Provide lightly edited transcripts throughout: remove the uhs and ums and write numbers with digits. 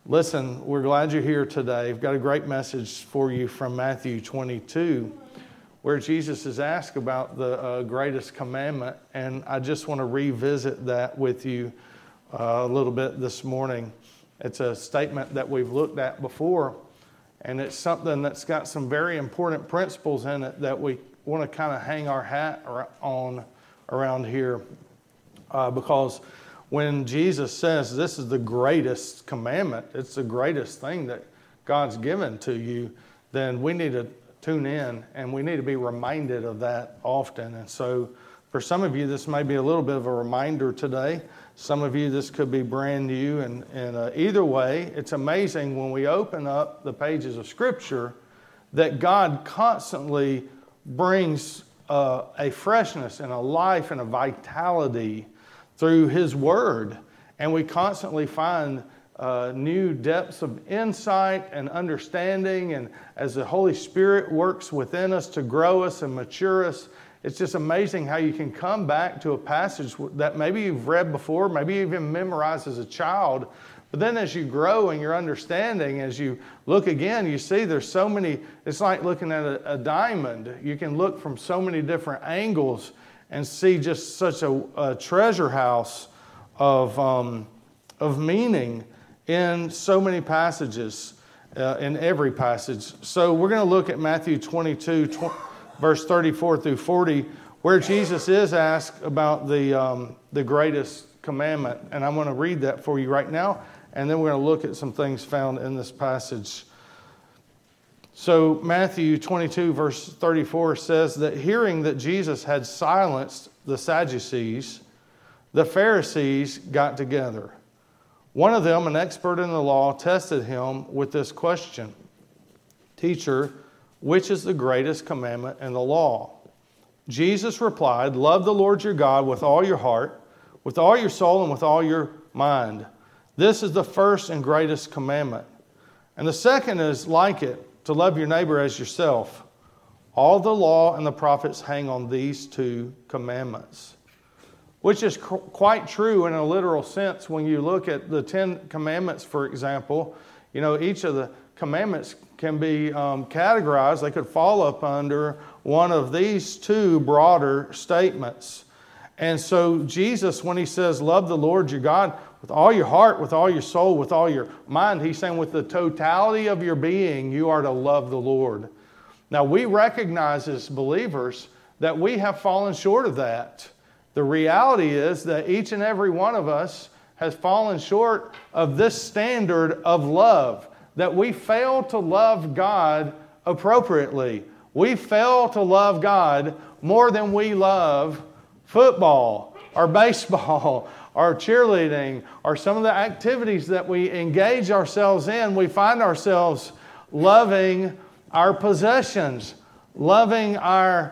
Listen, we're glad you're here today. I've got a great message for you from Matthew 22, where Jesus is asked about the greatest commandment, and I just want to revisit that with you a little bit this morning. It's a statement that we've looked at before, and it's something that's got some very important principles in it that we want to kind of hang our hat on around here, because when Jesus says this is the greatest commandment, it's the greatest thing that God's given to you, then we need to tune in and we need to be reminded of that often. And so for some of you, this may be a little bit of a reminder today. Some of you, this could be brand new. And either way, it's amazing when we open up the pages of Scripture that God constantly brings a freshness and a life and a vitality through His Word. And we constantly find new depths of insight and understanding. And as the Holy Spirit works within us to grow us and mature us, it's just amazing how you can come back to a passage that maybe you've read before, maybe you even memorized as a child. But then as you grow in your understanding, as you look again, you see there's so many, it's like looking at a diamond. You can look from so many different angles and see just such a treasure house of meaning in so many passages, in every passage. So we're going to look at Matthew 22, verse 34 through 40, where Jesus is asked about the greatest commandment. And I'm going to read that for you right now, and then we're going to look at some things found in this passage. So Matthew 22 verse 34 says that hearing that Jesus had silenced the Sadducees, the Pharisees got together. One of them, an expert in the law, tested him with this question: "Teacher, which is the greatest commandment in the law?" Jesus replied, "Love the Lord your God with all your heart, with all your soul, and with all your mind. This is the first and greatest commandment. And the second is like it, to love your neighbor as yourself. All the law and the prophets hang on these two commandments." Which is quite true in a literal sense when you look at the 10 commandments, for example. You know, each of the commandments can be categorized. They could fall up under one of these two broader statements. And so Jesus, when He says, love the Lord your God with all your heart, with all your soul, with all your mind, He's saying with the totality of your being, you are to love the Lord. Now, we recognize as believers that we have fallen short of that. The reality is that each and every one of us has fallen short of this standard of love, that we fail to love God appropriately. We fail to love God more than we love football or baseball or cheerleading or some of the activities that we engage ourselves in. We find ourselves loving our possessions, loving our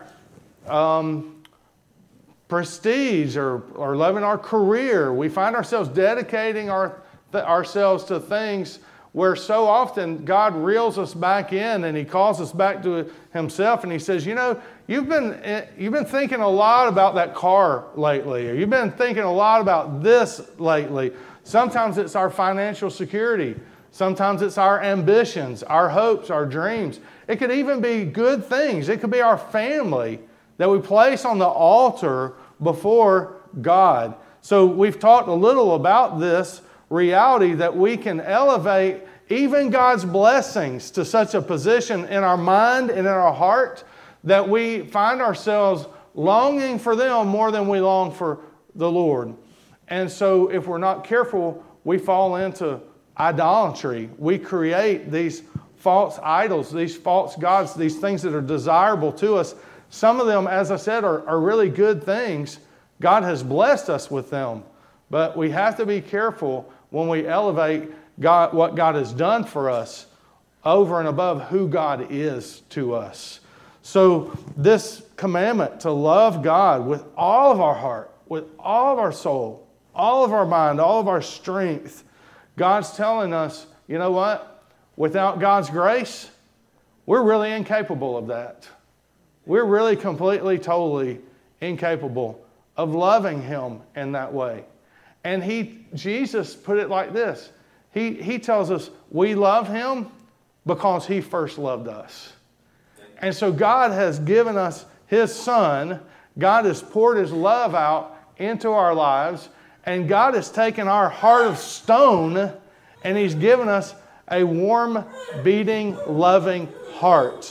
prestige or loving our career. We find ourselves dedicating ourselves to things where so often God reels us back in and He calls us back to Himself, and He says, you know, you've been thinking a lot about that car lately, or you've been thinking a lot about this lately. Sometimes it's our financial security. Sometimes it's our ambitions, our hopes, our dreams. It could even be good things. It could be our family that we place on the altar before God. So we've talked a little about this reality that we can elevate even God's blessings to such a position in our mind and in our heart that we find ourselves longing for them more than we long for the Lord. And so if we're not careful, we fall into idolatry. We create these false idols, these false gods, these things that are desirable to us. Some of them, as I said, are really good things. God has blessed us with them. But we have to be careful when we elevate God, what God has done for us, over and above who God is to us. So this commandment to love God with all of our heart, with all of our soul, all of our mind, all of our strength, God's telling us, you know what? Without God's grace, we're really incapable of that. We're really completely, totally incapable of loving Him in that way. And Jesus put it like this. He tells us we love him because he first loved us. And so God has given us his Son. God has poured his love out into our lives. And God has taken our heart of stone and he's given us a warm, beating, loving heart.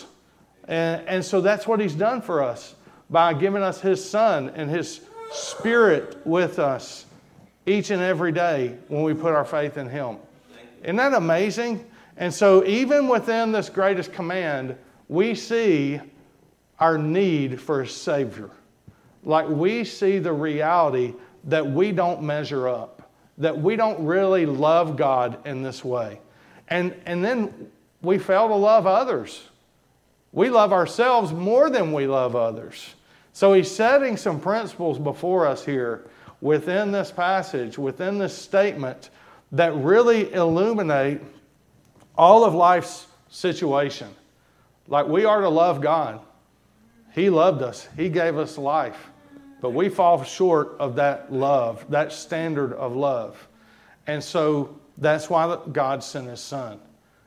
And so that's what he's done for us by giving us his Son and his Spirit with us each and every day when we put our faith in him. Isn't that amazing? And so even within this greatest command, we see our need for a Savior. Like we see the reality that we don't measure up, that we don't really love God in this way. And then we fail to love others. We love ourselves more than we love others. So he's setting some principles before us here within this passage, within this statement, that really illuminate all of life's situation. Like we are to love God. He loved us. He gave us life. But we fall short of that love, that standard of love. And so that's why God sent his Son.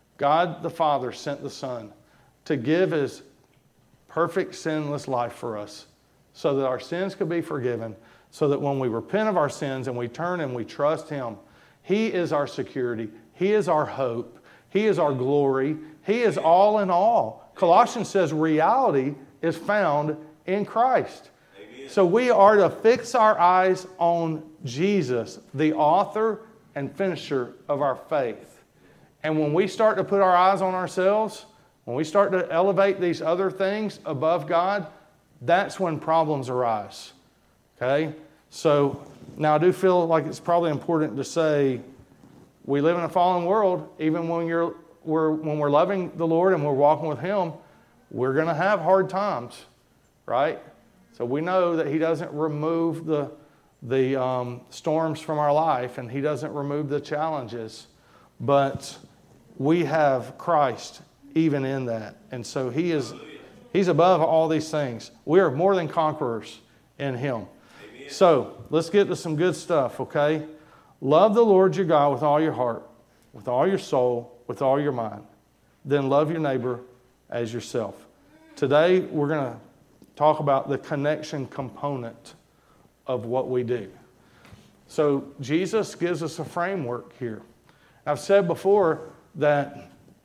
God the Father sent the Son to give his perfect sinless life for us so that our sins could be forgiven, so that when we repent of our sins and we turn and we trust him, he is our security. He is our hope. He is our glory. He is all in all. Colossians says reality is found in Christ. Amen. So we are to fix our eyes on Jesus, the author and finisher of our faith. And when we start to put our eyes on ourselves, when we start to elevate these other things above God, that's when problems arise. Okay? So now I do feel like it's probably important to say we live in a fallen world. Even when we're loving the Lord and we're walking with him, we're going to have hard times, right? So we know that he doesn't remove the storms from our life, and he doesn't remove the challenges, but we have Christ even in that. And so he's above all these things. We are more than conquerors in him. Amen. So let's get to some good stuff, okay? Love the Lord your God with all your heart, with all your soul, with all your mind. Then love your neighbor as yourself. Today we're going to talk about the connection component of what we do. So Jesus gives us a framework here. I've said before that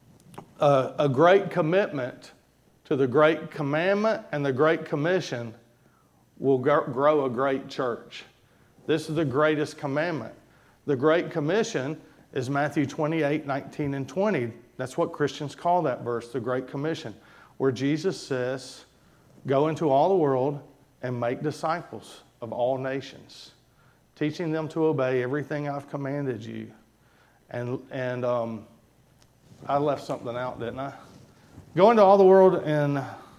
a great commitment to the great commandment and the great commission will grow a great church. This is the greatest commandment. The great commission is Matthew 28, 19 and 20. That's what Christians call that verse, the Great Commission, where Jesus says, go into all the world and make disciples of all nations, teaching them to obey everything I've commanded you. And I left something out, didn't I? Go into all the world and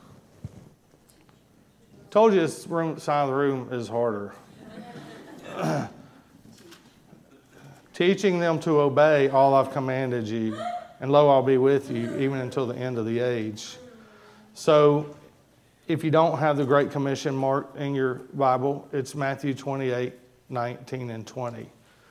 told you this side of the room is harder. Teaching them to obey all I've commanded you, and lo, I'll be with you even until the end of the age. So if you don't have the Great Commission marked in your Bible, it's Matthew 28, 19 and 20.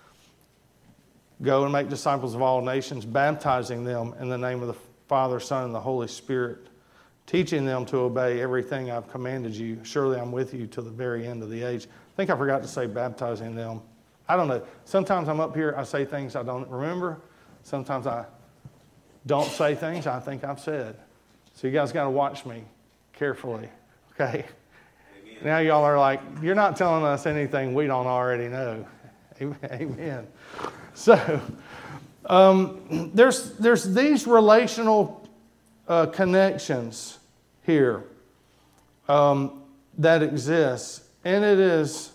Go and make disciples of all nations, baptizing them in the name of the Father, Son, and the Holy Spirit, teaching them to obey everything I've commanded you. Surely I'm with you till the very end of the age. I think I forgot to say baptizing them. I don't know. Sometimes I'm up here, I say things I don't remember. Sometimes I don't say things I think I've said. So you guys got to watch me carefully, okay? Amen. Now y'all are like, you're not telling us anything we don't already know. Amen. So there's these relational connections here that exist, and it is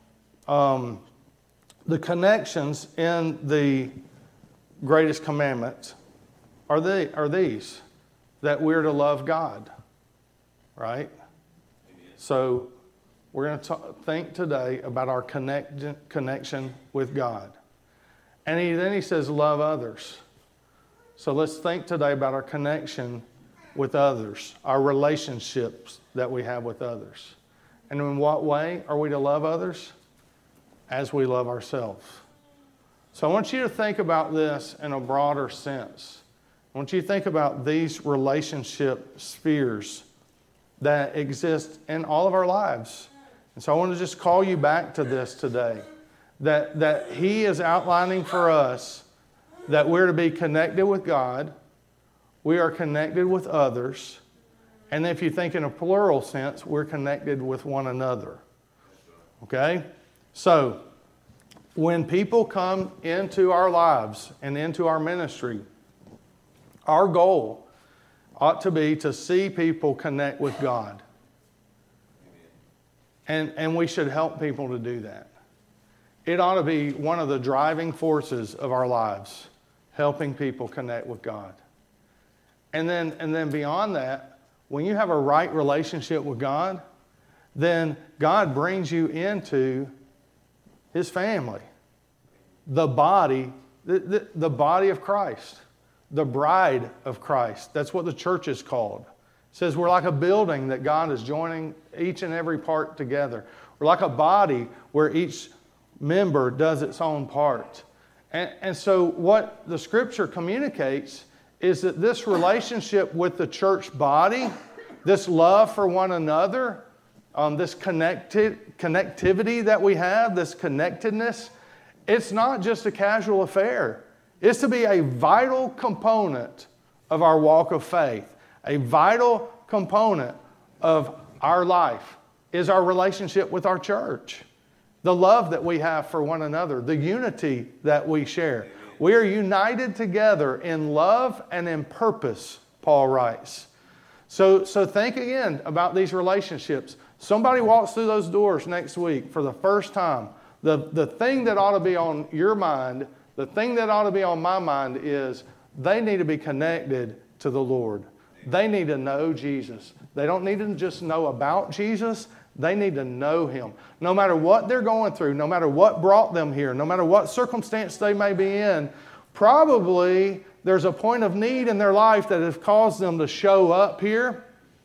the connections in the greatest commandment are these, that we're to love God, right? Amen. So we're going to think today about our connection with God. And then he says, love others. So let's think today about our connection with others, our relationships that we have with others. And in what way are we to love others? As we love ourselves. So I want you to think about this in a broader sense. I want you to think about these relationship spheres that exist in all of our lives. And so I want to just call you back to this today, that He is outlining for us that we're to be connected with God, we are connected with others, and if you think in a plural sense, we're connected with one another. Okay? So, when people come into our lives and into our ministry, our goal ought to be to see people connect with God. And we should help people to do that. It ought to be one of the driving forces of our lives, helping people connect with God. And then beyond that, when you have a right relationship with God, then God brings you into His family, the body, the body of Christ, the bride of Christ. That's what the church is called. It says we're like a building that God is joining each and every part together. We're like a body where each member does its own part. And so what the Scripture communicates is that this relationship with the church body, this love for one another, this connectivity that we have, this connectedness, it's not just a casual affair. It's to be a vital component of our walk of faith. A vital component of our life is our relationship with our church. The love that we have for one another, the unity that we share. We are united together in love and in purpose, Paul writes. So think again about these relationships. Somebody walks through those doors next week for the first time. The thing that ought to be on your mind, the thing that ought to be on my mind is they need to be connected to the Lord. They need to know Jesus. They don't need to just know about Jesus. They need to know Him. No matter what they're going through, no matter what brought them here, no matter what circumstance they may be in, probably there's a point of need in their life that has caused them to show up here.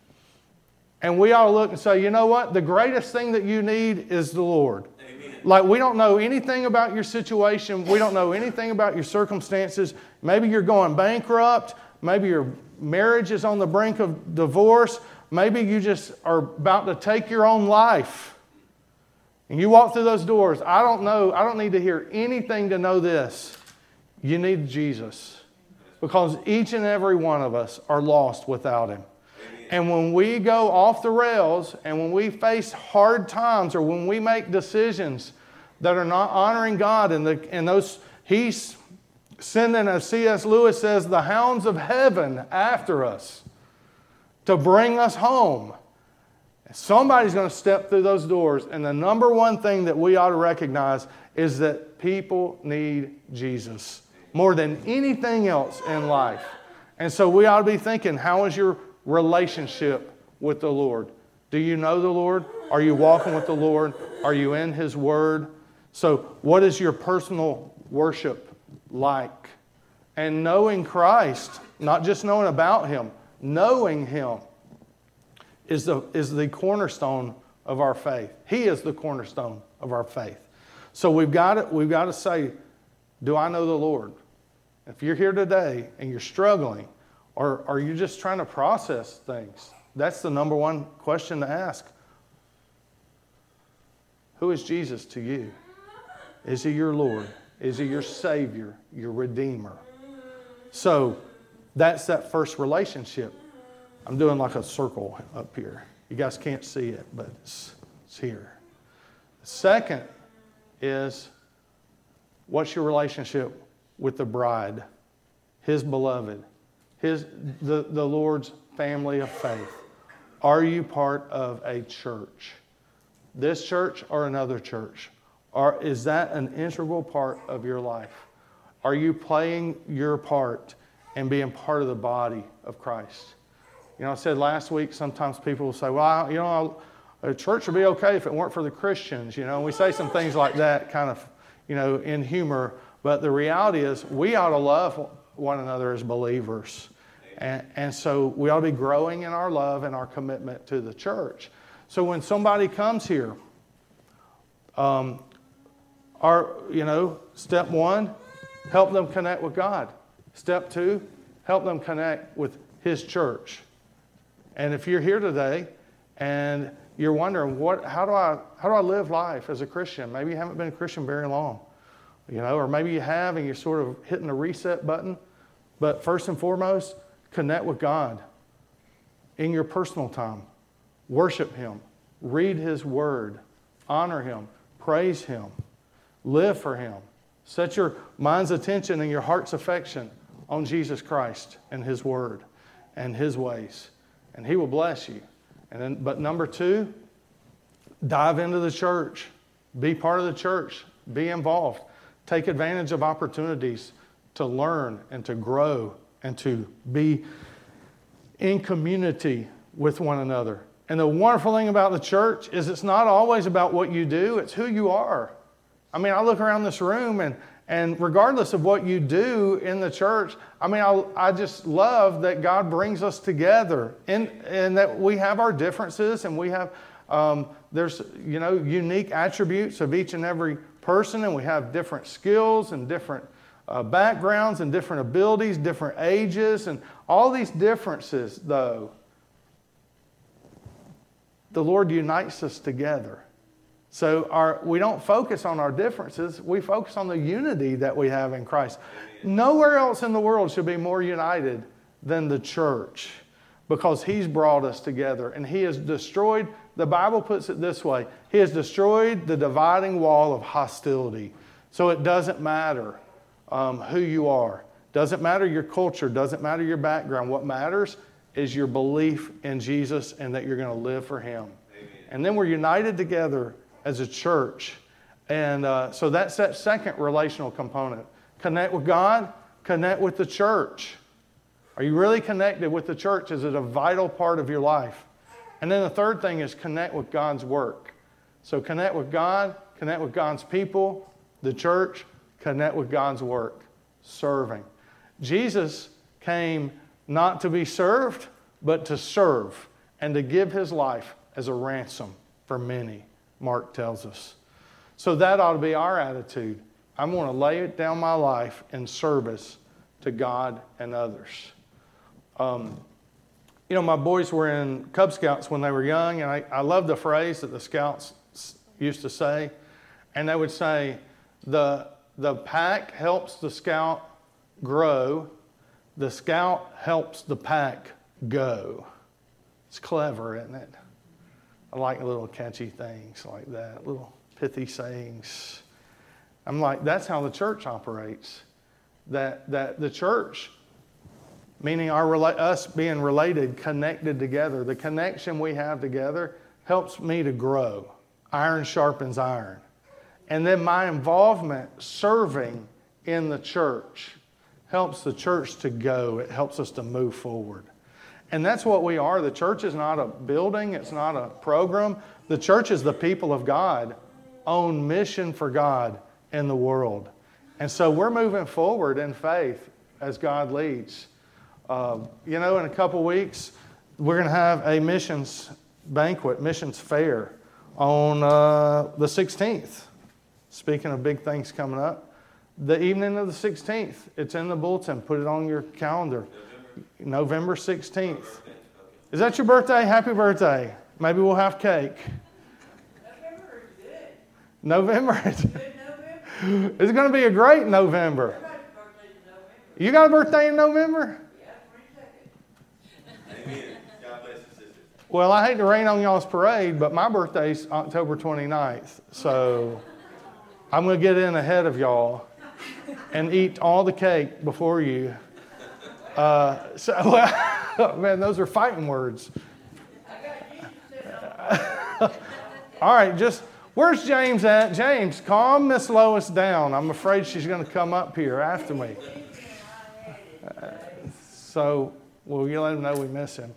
And we ought to look and say, you know what? The greatest thing that you need is the Lord. Amen. Like, we don't know anything about your situation. We don't know anything about your circumstances. Maybe you're going bankrupt. Maybe your marriage is on the brink of divorce. Maybe you just are about to take your own life. And you walk through those doors. I don't know. I don't need to hear anything to know this. You need Jesus. Because each and every one of us are lost without Him. And when we go off the rails and when we face hard times or when we make decisions that are not honoring God and those, He's sending, as C.S. Lewis says, the hounds of heaven after us to bring us home. Somebody's going to step through those doors, and the number one thing that we ought to recognize is that people need Jesus more than anything else in life. And so we ought to be thinking, how is your relationship with the Lord? Do you know the Lord? Are you walking with the Lord? Are you in His Word? So what is your personal worship like? And knowing Christ, not just knowing about Him, knowing Him is the cornerstone of our faith. He is the cornerstone of our faith. So we've got to say, do I know the Lord? If you're here today and you're struggling, or are you just trying to process things? That's the number one question to ask. Who is Jesus to you? Is He your Lord? Is He your Savior, your Redeemer? So that's that first relationship. I'm doing like a circle up here. You guys can't see it, but it's here. The second is, what's your relationship with the bride, His beloved, the Lord's family of faith? Are you part of a church? This church or another church? Or is that an integral part of your life? Are you playing your part and being part of the body of Christ? You know, I said last week, sometimes people will say, well, you know, a church would be okay if it weren't for the Christians. You know, and we say some things like that kind of, you know, in humor. But the reality is we ought to love one another as believers. And so we ought to be growing in our love and our commitment to the church. So when somebody comes here, are Step 1, help them connect with God. Step 2, help them connect with His church. And if you're here today and you're wondering, how do I live life as a Christian? Maybe you haven't been a Christian very long, or maybe you have and you're sort of hitting the reset button. But first and foremost, connect with God in your personal time. Worship Him. Read His Word. Honor Him. Praise Him. Live for Him. Set your mind's attention and your heart's affection on Jesus Christ and His Word and His ways. And He will bless you. But number 2, dive into the church. Be part of the church. Be involved. Take advantage of opportunities to learn and to grow and to be in community with one another. And the wonderful thing about the church is it's not always about what you do, it's who you are. I mean, I look around this room and regardless of what you do in the church, I just love that God brings us together and that we have our differences and we have, there's, unique attributes of each and every person, and we have different skills and different backgrounds and different abilities, different ages, and all these differences, though, the Lord unites us together. So we don't focus on our differences. We focus on the unity that we have in Christ. Nowhere else in the world should be more united than the church, because He's brought us together and He has destroyed, the Bible puts it this way, He has destroyed the dividing wall of hostility. So it doesn't matter who you are. Doesn't matter your culture. Doesn't matter your background. What matters is your belief in Jesus and that you're going to live for Him. Amen. And then we're united together as a church. And so that's that second relational component. Connect with God. Connect with the church. Are you really connected with the church? Is it a vital part of your life? And then the third thing is connect with God's work. So connect with God. Connect with God's people. The church. Connect with God's work. Serving. Jesus came not to be served, but to serve and to give His life as a ransom for many, Mark tells us. So that ought to be our attitude. I'm going to lay down my life in service to God and others. My boys were in Cub Scouts when they were young, and I love the phrase that the Scouts used to say. And they would say, the pack helps the Scout grow. The Scout helps the pack go. It's clever, isn't it? I like little catchy things like that, little pithy sayings. I'm like, that's how the church operates. That the church, meaning us being related, connected together, the connection we have together helps me to grow. Iron sharpens iron. And then my involvement serving in the church helps the church to go. It helps us to move forward. And that's what we are. The church is not a building. It's not a program. The church is the people of God on mission for God in the world. And so we're moving forward in faith as God leads. In a couple weeks, we're going to have a missions banquet, missions fair on the 16th. Speaking of big things coming up. The evening of the 16th, it's in the bulletin. Put it on your calendar. November 16th. Is that your birthday? Happy birthday. Maybe we'll have cake. November is good. November. Good November. It's going to be a great November. Everybody's birthday is November. You got a birthday in November? Yeah, 22nd. Amen. God bless you, sister. Well, I hate to rain on y'all's parade, but my birthday's October 29th. So I'm going to get in ahead of y'all and eat all the cake before you. Man, those are fighting words. All right, where's James at? James, calm Miss Lois down. I'm afraid she's going to come up here after me. So, will you let him know we miss him?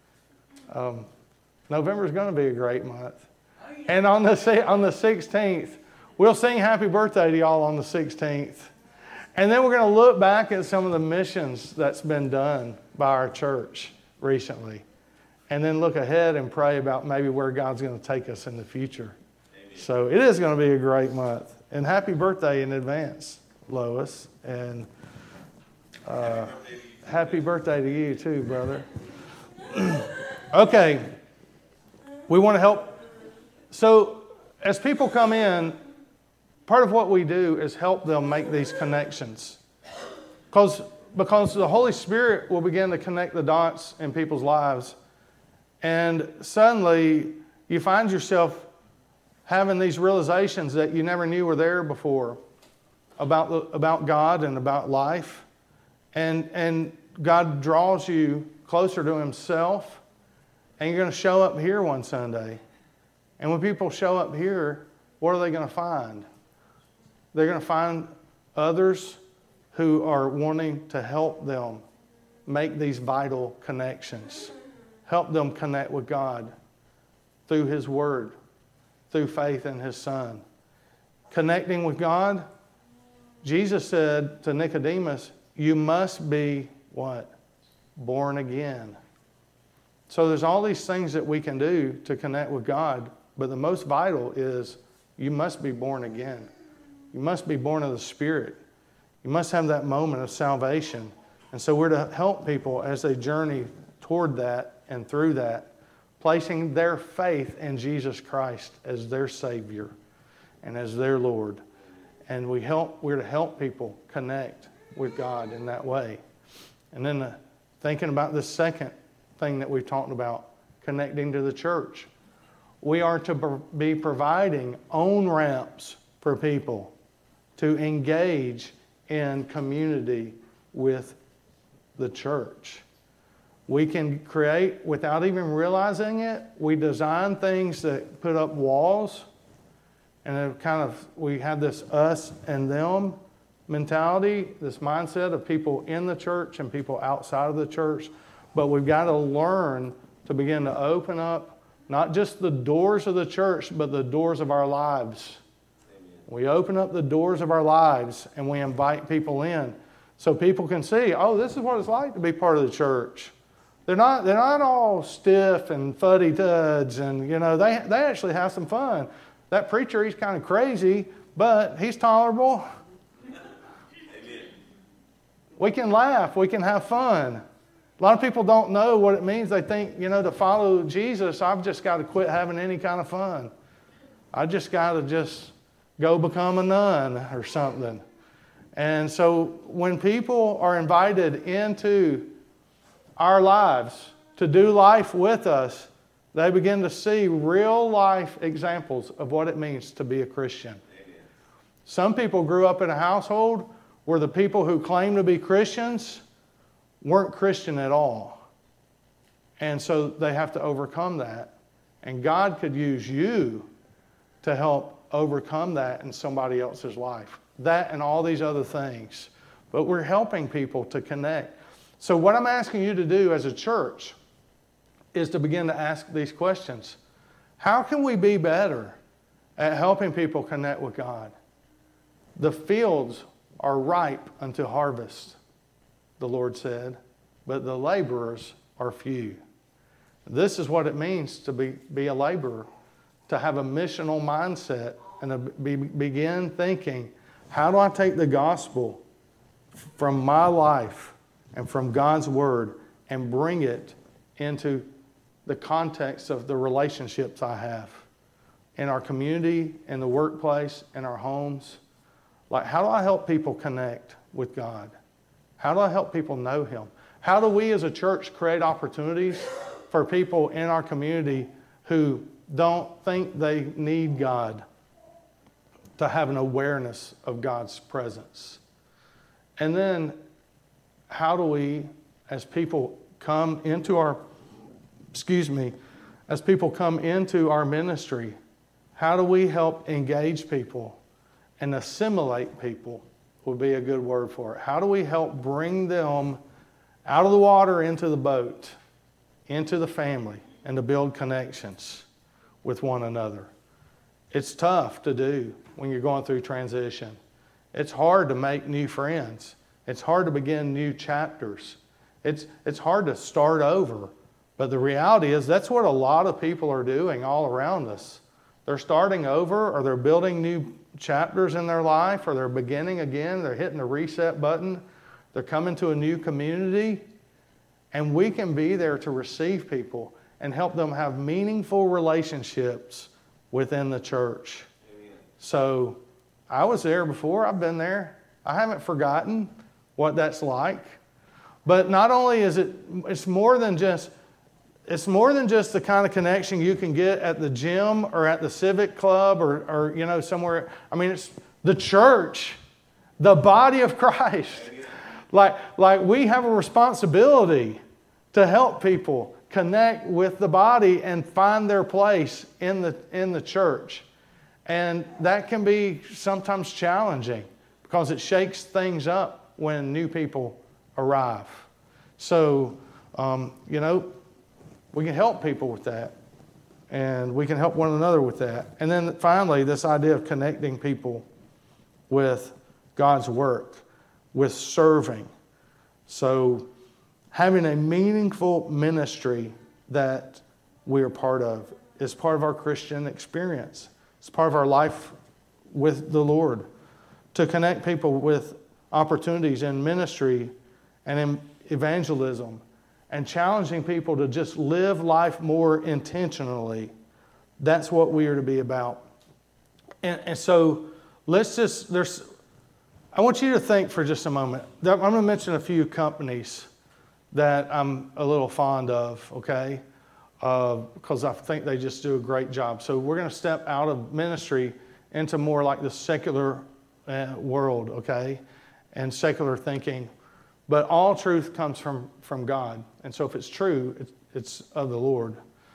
November is going to be a great month. And on the 16th, we'll sing happy birthday to y'all on the 16th. And then we're going to look back at some of the missions that's been done by our church recently. And then look ahead and pray about maybe where God's going to take us in the future. Amen. So it is going to be a great month. And happy birthday in advance, Lois. And happy birthday to you too, brother. Okay. We want to help. So as people come in, part of what we do is help them make these connections. Because the Holy Spirit will begin to connect the dots in people's lives. And suddenly you find yourself having these realizations that you never knew were there before about God and about life. And God draws you closer to Himself. And you're going to show up here one Sunday. And when people show up here, what are they going to find? They're going to find others who are wanting to help them make these vital connections. Help them connect with God through His Word, through faith in His Son. Connecting with God, Jesus said to Nicodemus, you must be what? Born again. So there's all these things that we can do to connect with God, but the most vital is you must be born again. You must be born of the Spirit. You must have that moment of salvation. And so we're to help people as they journey toward that and through that, placing their faith in Jesus Christ as their Savior and as their Lord. And we're to help people connect with God in that way. And then thinking about the second thing that we've talked about, connecting to the church. We are to be providing own ramps for people to engage in community with the church. We can create, without even realizing it, we design things that put up walls, and we have this us and them mentality, this mindset of people in the church and people outside of the church. But we've got to learn to begin to open up not just the doors of the church, but the doors of our lives. Amen. We open up the doors of our lives and we invite people in so people can see, oh, this is what it's like to be part of the church. They're not all stiff and fuddy-dudds, and they actually have some fun. That preacher, he's kind of crazy, but he's tolerable. Amen. We can laugh, we can have fun. A lot of people don't know what it means. They think, to follow Jesus, I've just got to quit having any kind of fun. I just got to go become a nun or something. And so when people are invited into our lives to do life with us, they begin to see real life examples of what it means to be a Christian. Amen. Some people grew up in a household where the people who claim to be Christians weren't Christian at all. And so they have to overcome that. And God could use you to help overcome that in somebody else's life. That and all these other things. But we're helping people to connect. So what I'm asking you to do as a church is to begin to ask these questions. How can we be better at helping people connect with God? The fields are ripe unto harvest, the Lord said, but the laborers are few. This is what it means to be a laborer, to have a missional mindset and to begin thinking, how do I take the gospel from my life and from God's Word and bring it into the context of the relationships I have in our community, in the workplace, in our homes? Like, how do I help people connect with God? How do I help people know Him? How do we as a church create opportunities for people in our community who don't think they need God to have an awareness of God's presence? And then how do we, as people come into our ministry, how do we help engage people and assimilate people would be a good word for it. How do we help bring them out of the water into the boat, into the family, and to build connections with one another? It's tough to do when you're going through transition. It's hard to make new friends. It's hard to begin new chapters. It's hard to start over. But the reality is that's what a lot of people are doing all around us. they're starting over, or they're building new chapters in their life, or they're beginning again, they're hitting the reset button, they're coming to a new community, and we can be there to receive people and help them have meaningful relationships within the church. Amen. So I was there before, I've been there. I haven't forgotten what that's like. But not only is it's more than just the kind of connection you can get at the gym or at the civic club or somewhere. I mean, it's the church, the body of Christ. Like we have a responsibility to help people connect with the body and find their place in the church. And that can be sometimes challenging because it shakes things up when new people arrive. So, we can help people with that. And we can help one another with that. And then finally, this idea of connecting people with God's work, with serving. So, having a meaningful ministry that we are part of is part of our Christian experience. It's part of our life with the Lord. To connect people with opportunities in ministry and in evangelism and challenging people to just live life more intentionally. That's what we are to be about. And so I want you to think for just a moment. I'm going to mention a few companies that I'm a little fond of, okay? Because I think they just do a great job. So we're going to step out of ministry into more like the secular world, okay? And secular thinking. But all truth comes from God. And so if it's true, it's of the Lord.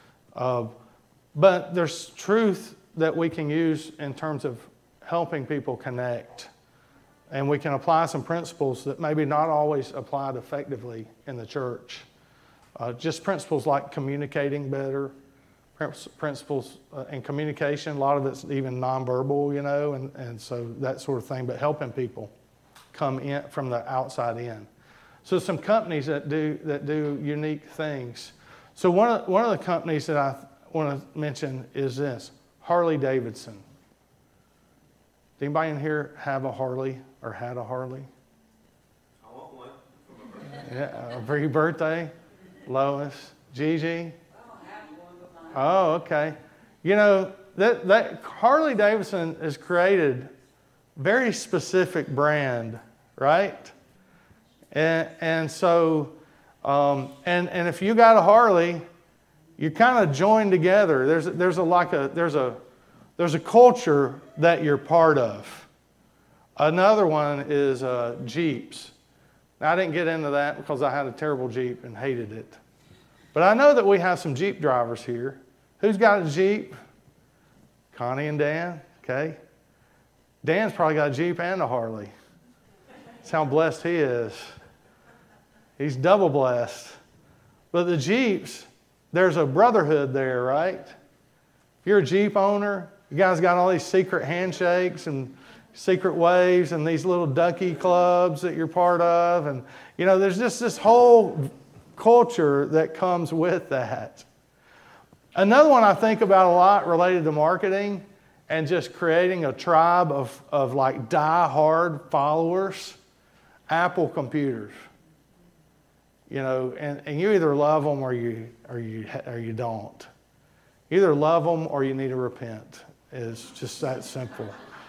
But there's truth that we can use in terms of helping people connect. And we can apply some principles that maybe not always applied effectively in the church. Just principles like communicating better, principles in communication. A lot of it's even nonverbal, and so that sort of thing. But helping people come in from the outside in. So some companies that do unique things. So one of the companies that I want to mention is this, Harley Davidson. Did anybody in here have a Harley or had a Harley? I want one. Yeah, for your birthday, Lois, Gigi. I don't have one, but mine. Oh, okay. That Harley Davidson has created very specific brand, right? And so, and if you got a Harley, you kind of join together. There's a culture that you're part of. Another one is Jeeps. Now, I didn't get into that because I had a terrible Jeep and hated it. But I know that we have some Jeep drivers here. Who's got a Jeep? Connie and Dan, okay. Dan's probably got a Jeep and a Harley. That's how blessed he is. He's double blessed. But the Jeeps, there's a brotherhood there, right? If you're a Jeep owner, you guys got all these secret handshakes and secret waves and these little ducky clubs that you're part of. And, there's just this whole culture that comes with that. Another one I think about a lot related to marketing and just creating a tribe of like die-hard followers, Apple computers. And you either love them or you don't. You either love them or you need to repent. It's just that simple.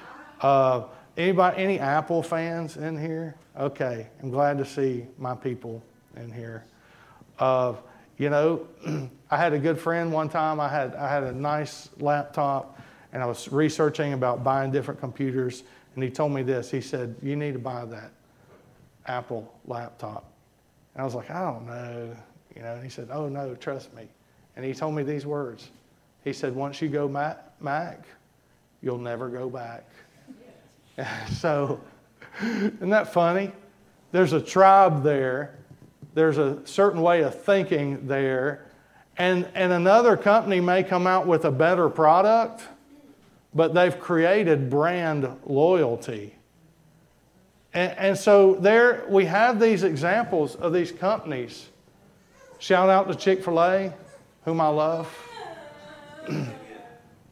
Any Apple fans in here? Okay, I'm glad to see my people in here. I had a good friend one time. I had a nice laptop, and I was researching about buying different computers, and he told me this. He said, "You need to buy that Apple laptop." And I was like, "I don't know." And he said, "Oh, no, trust me." And he told me these words. He said, "Once you go Mac, you'll never go back." So, isn't that funny? There's a tribe there. There's a certain way of thinking there. And another company may come out with a better product, but they've created brand loyalty. And so there we have these examples of these companies. Shout out to Chick-fil-A, whom I love.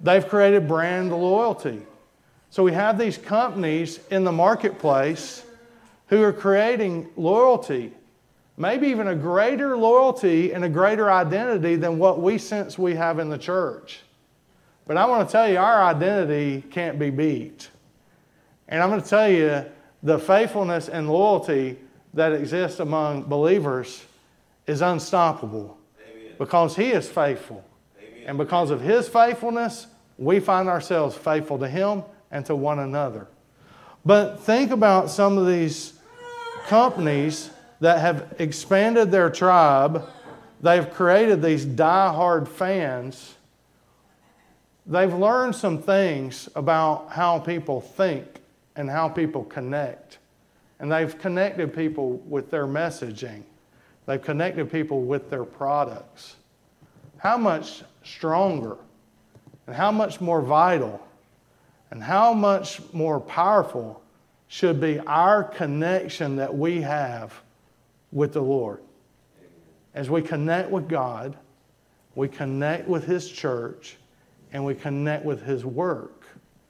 They've created brand loyalty. So we have these companies in the marketplace who are creating loyalty, maybe even a greater loyalty and a greater identity than what we sense we have in the church. But I want to tell you, our identity can't be beat. And I'm going to tell you, the faithfulness and loyalty that exists among believers is unstoppable. Amen. Because He is faithful. Amen. And because of His faithfulness, we find ourselves faithful to Him and to one another. But think about some of these companies that have expanded their tribe. They've created these die-hard fans. They've learned some things about how people think and how people connect. And they've connected people with their messaging. They've connected people with their products. How much stronger and how much more vital and how much more powerful should be our connection that we have with the Lord. As we connect with God, we connect with His church, and we connect with His work.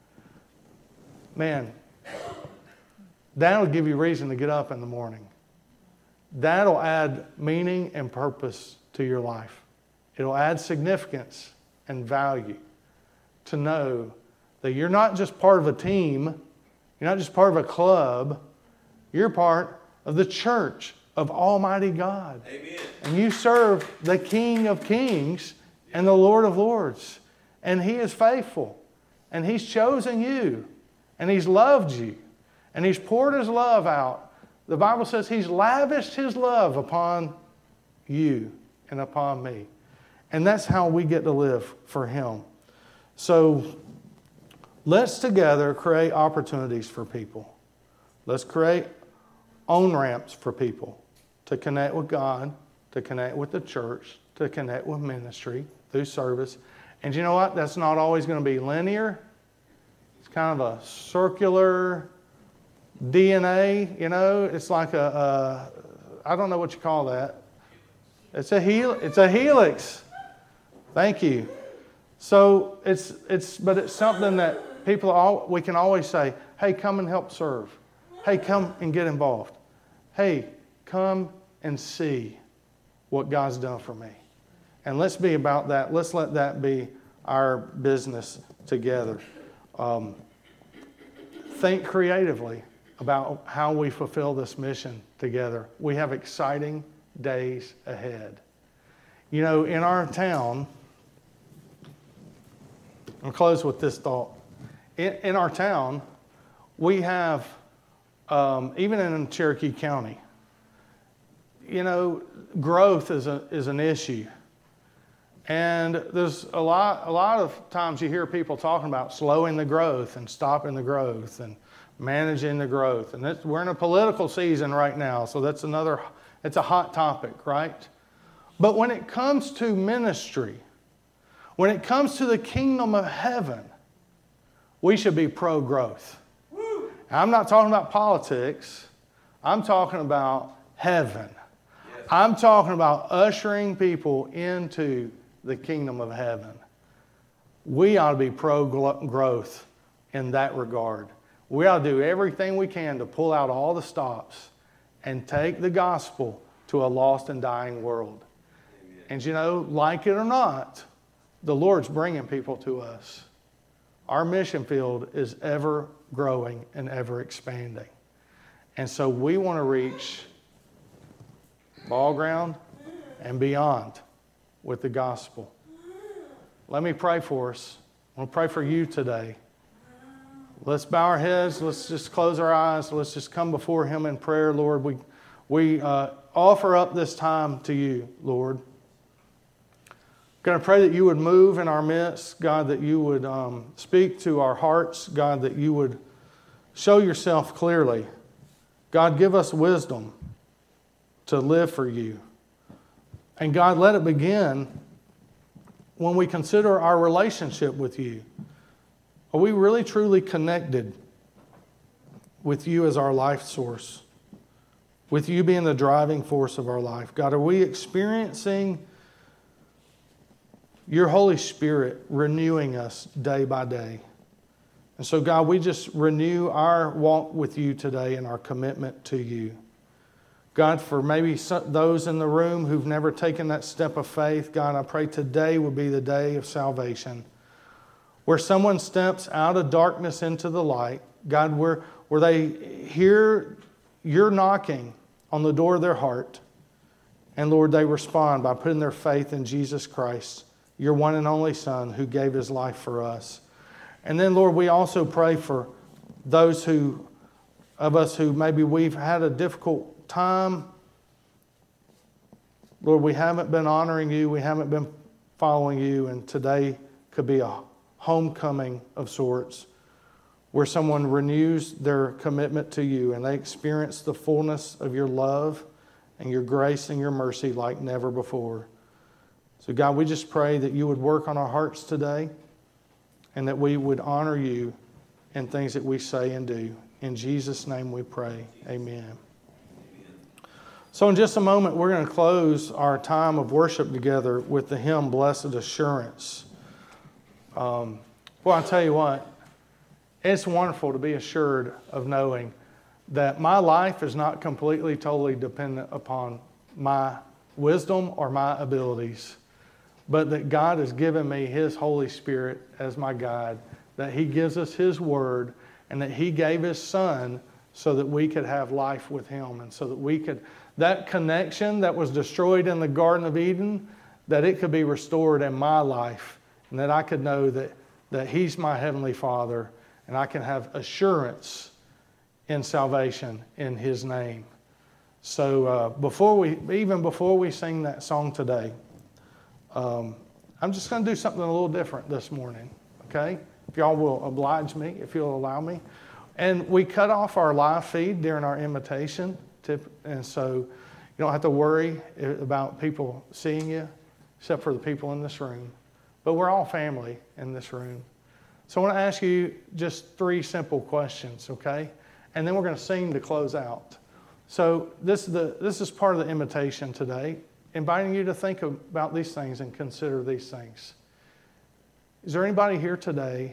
Man, that'll give you reason to get up in the morning. That'll add meaning and purpose to your life. It'll add significance and value to know that you're not just part of a team, you're not just part of a club, you're part of the church of Almighty God. Amen. And you serve the King of Kings and the Lord of Lords. And He is faithful. And He's chosen you. And He's loved you. And He's poured His love out. The Bible says He's lavished His love upon you and upon me. And that's how we get to live for Him. So let's together create opportunities for people. Let's create on-ramps for people to connect with God, to connect with the church, to connect with ministry through service. And you know what? That's not always going to be linear. It's kind of a circular DNA, you know. It's like I don't know what you call that. It's a helix. Thank you. So but it's something that we can always say, hey, come and help serve. Hey, come and get involved. Hey, come and see what God's done for me. And let's be about that. Let's let that be our business together. Think creatively about how we fulfill this mission together. We have exciting days ahead. You know, in our town, I'll close with this thought. In our town, we have, even in Cherokee County, you know, growth is an issue. And there's a lot of times you hear people talking about slowing the growth and stopping the growth and managing the growth. And we're in a political season right now, so it's a hot topic, right? But when it comes to ministry, when it comes to the kingdom of heaven, we should be pro-growth. I'm not talking about politics. I'm talking about heaven. Yes. I'm talking about ushering people into the kingdom of heaven. We ought to be pro-growth in that regard. We ought to do everything we can to pull out all the stops and take the gospel to a lost and dying world. Amen. And you know, like it or not, the Lord's bringing people to us. Our mission field is ever growing and ever expanding. And so we want to reach ball ground and beyond with the gospel. Let me pray for us. I want to pray for you today. Let's bow our heads. Let's just close our eyes. Let's just come before Him in prayer, Lord. We offer up this time to You, Lord. God, I pray that You would move in our midst. God, that You would speak to our hearts. God, that You would show Yourself clearly. God, give us wisdom to live for You. And God, let it begin when we consider our relationship with You. Are we really truly connected with You as our life source? With You being the driving force of our life? God, are we experiencing your Holy Spirit renewing us day by day. And so, God, we just renew our walk with you today and our commitment to you. God, for maybe those in the room who've never taken that step of faith, God, I pray today will be the day of salvation, where someone steps out of darkness into the light. God, where they hear you're knocking on the door of their heart, and Lord, they respond by putting their faith in Jesus Christ, your one and only Son who gave his life for us. And then, Lord, we also pray for those of us who maybe we've had a difficult time. Lord, we haven't been honoring you, we haven't been following you, and today could be a homecoming of sorts where someone renews their commitment to you and they experience the fullness of your love and your grace and your mercy like never before. So God, we just pray that you would work on our hearts today and that we would honor you in things that we say and do. In Jesus' name we pray. Amen. So in just a moment, we're going to close our time of worship together with the hymn, Blessed Assurance. Well, I'll tell you what, it's wonderful to be assured of knowing that my life is not completely, totally dependent upon my wisdom or my abilities, but that God has given me his Holy Spirit as my guide, that he gives us his word, and that he gave his Son so that we could have life with him, and so that we could, that connection that was destroyed in the Garden of Eden, that it could be restored in my life, and that I could know that he's my Heavenly Father, and I can have assurance in salvation in his name. So before we sing that song today, I'm just going to do something a little different this morning, okay? If y'all will oblige me, if you'll allow me. And we cut off our live feed during our invitation tip, and so you don't have to worry about people seeing you, except for the people in this room. But we're all family in this room. So I want to ask you just 3 simple questions, okay? And then we're going to sing to close out. So this is part of the invitation today, inviting you to think about these things and consider these things. Is there anybody here today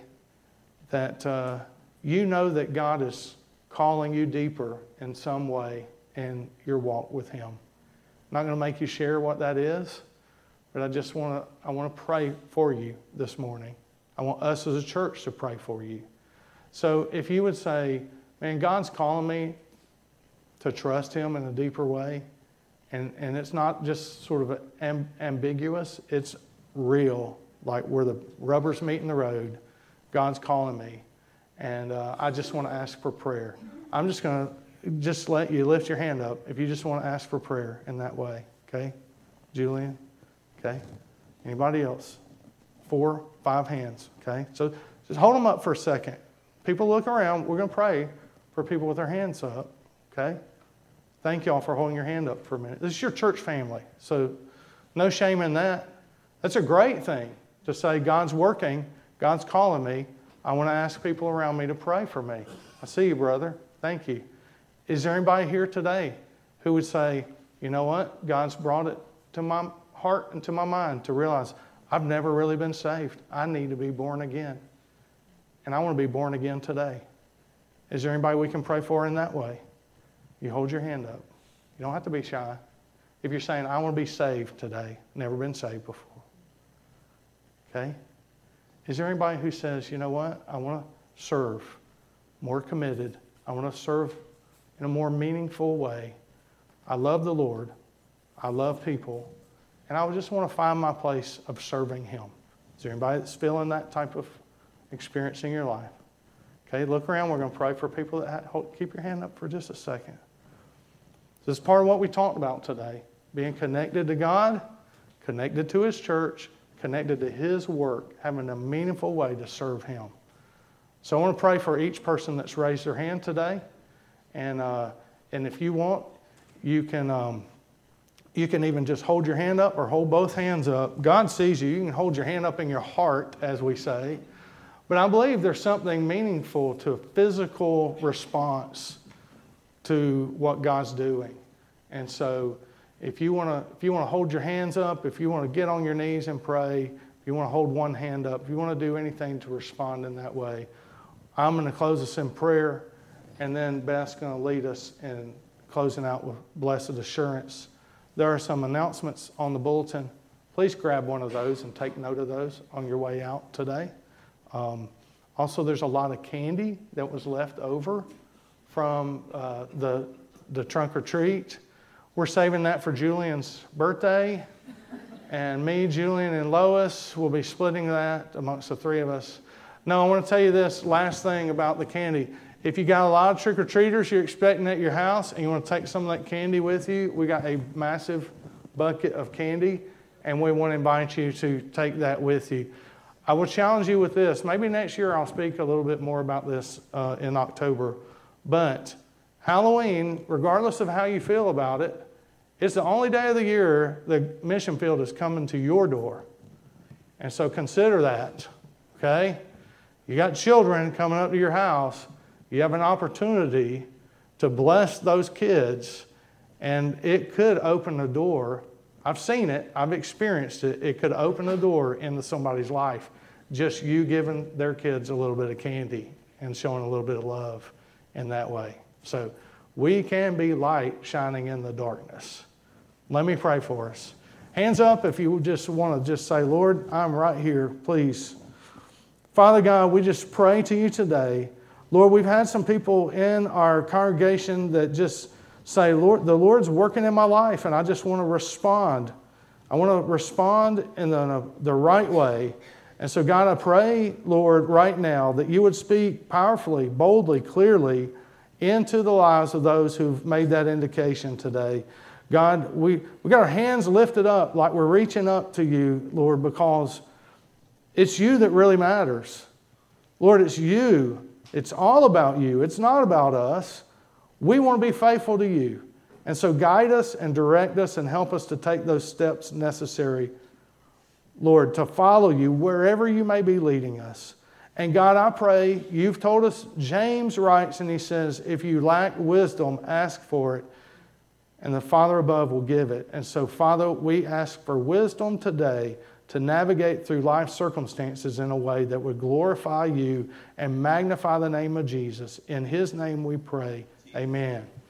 that you know that God is calling you deeper in some way in your walk with him? I'm not going to make you share what that is, but I want to pray for you this morning. I want us as a church to pray for you. So if you would say, man, God's calling me to trust him in a deeper way, and it's not just sort of ambiguous, it's real, like where the rubber's meeting the road. God's calling me, and I just want to ask for prayer. I'm just going to let you lift your hand up if you just want to ask for prayer in that way, okay? Julian, okay? Anybody else? 4, 5 hands, okay? So just hold them up for a second. People look around. We're going to pray for people with their hands up, okay? Thank y'all for holding your hand up for a minute. This is your church family, so no shame in that. That's a great thing to say, God's working, God's calling me. I want to ask people around me to pray for me. I see you, brother. Thank you. Is there anybody here today who would say, you know what? God's brought it to my heart and to my mind to realize I've never really been saved. I need to be born again. And I want to be born again today. Is there anybody we can pray for in that way? You hold your hand up. You don't have to be shy. If you're saying, I want to be saved today, never been saved before. Okay? Is there anybody who says, you know what? I want to serve more committed. I want to serve in a more meaningful way. I love the Lord. I love people. And I just want to find my place of serving him. Is there anybody that's feeling that type of experience in your life? Okay, look around. We're going to pray for people that keep your hand up for just a second. This is part of what we talked about today. Being connected to God, connected to his church, connected to his work, having a meaningful way to serve him. So I want to pray for each person that's raised their hand today. And if you want, you can even just hold your hand up or hold both hands up. God sees you. You can hold your hand up in your heart, as we say. But I believe there's something meaningful to a physical response to what God's doing. And so if you want to hold your hands up, if you want to get on your knees and pray, if you want to hold one hand up, if you want to do anything to respond in that way, I'm going to close us in prayer, and then Beth's going to lead us in closing out with blessed assurance. There are some announcements on the bulletin. Please grab one of those and take note of those on your way out today. Also, there's a lot of candy that was left over from the trunk or treat. We're saving that for Julian's birthday. And me, Julian, and Lois will be splitting that amongst the three of us. Now, I want to tell you this last thing about the candy. If you got a lot of trick-or-treaters you're expecting at your house and you want to take some of that candy with you, we got a massive bucket of candy, and we want to invite you to take that with you. I will challenge you with this. Maybe next year I'll speak a little bit more about this in October. But Halloween, regardless of how you feel about it, it's the only day of the year the mission field is coming to your door. And so consider that, okay? You got children coming up to your house. You have an opportunity to bless those kids, and it could open a door. I've seen it. I've experienced it. It could open a door into somebody's life. Just you giving their kids a little bit of candy and showing a little bit of love in that way. So we can be light shining in the darkness. Let me pray for us. Hands up if you just want to just say, Lord, I'm right here, please. Father God, we just pray to you today. Lord, we've had some people in our congregation that just say, Lord, the Lord's working in my life, and I just want to respond. I want to respond in the right way. And so, God, I pray, Lord, right now that you would speak powerfully, boldly, clearly into the lives of those who've made that indication today. God, we got our hands lifted up like we're reaching up to you, Lord, because it's you that really matters. Lord, it's you. It's all about you. It's not about us. We want to be faithful to you. And so guide us and direct us and help us to take those steps necessary, Lord, to follow you wherever you may be leading us. And God, I pray, you've told us, James writes and he says, if you lack wisdom, ask for it, and the Father above will give it. And so, Father, we ask for wisdom today to navigate through life circumstances in a way that would glorify you and magnify the name of Jesus. In his name we pray. Amen.